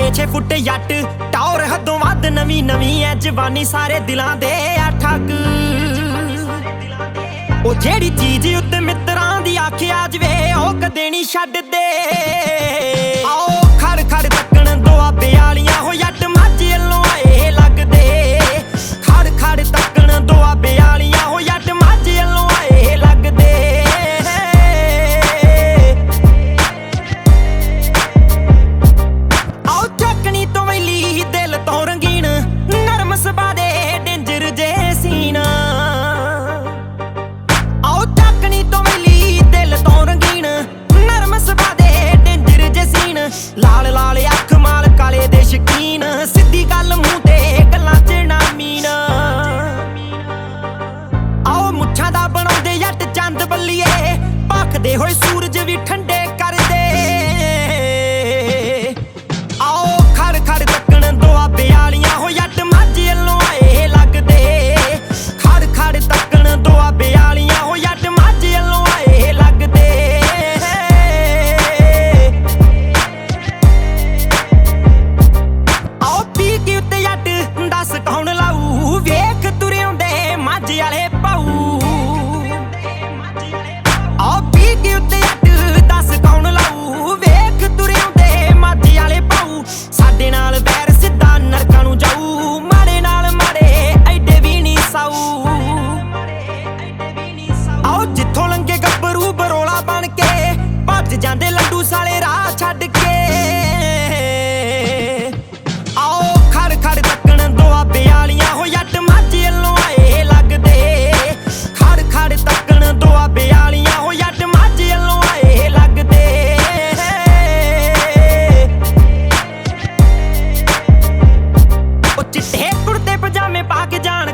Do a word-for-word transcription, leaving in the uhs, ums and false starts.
साढ़े छे फुट जट टौर हदों वध नवीं नवीं है जवानी सारे दिलां दे ठग ओ जेड़ी चीज उत्ते मित्रां दी आखिया जवे ओ कदे नी छड्डदे आओ खड़ खड़ तक्कण दुआबे आलियां हो जट माझे अल्लों आए लगदे खड़ खड़ तक्कण दुआबे आलियां हो जट माझे अल्लों आए लगदे आओ चकनी तो वैली दिल तो रंगीन नरम सुभा दे डेंजर जे सीना आओ चकनी तो वैली दिल तो रंगीन नरम सुभा दे डेंजर जे सीन लाल लाल अख माल काले दे शकीन सिद्धी गल मूंह ते गल्लां च ना मीन आओ मुच्छां दा बनाउंदे जट चंद बल्लीए भखदे होए सूरज भी ठंडे कर दे आओ खड़ खड़ तक्कण दुआबे आलियां हो जट माझे अल्लों आए लगदे खड़ खड़ तक्कण दुआबे आलियां हो जट माझे अल्लों आए लगदे आओ पी के उत्ते जट दस कौन लाऊ वेख तुरे आउंदे माझे आले पाऊ आओ पी के उत्ते जट दस कौन लाऊ वेख तुरे आउंदे माझे आले पाऊ साडे नाल वैर सिद्धा नरकां नूं जाऊ माड़े नाल माड़े ऐडे भी नी साऊ आओ जिथों लंघे गब्बरू बरोला बन के भज जांदे लड्डू साले राह छड्ड के आओ खड़ खड़ तक्कण दुआबे आलियां हो जट माझे अल्लों आए लगदे खड़ खड़ तक्कण दुआबे आलियां हो जट माझे अल्लों आए लगदे ओ चिट्टे कुर्ते पजामे पा के जाण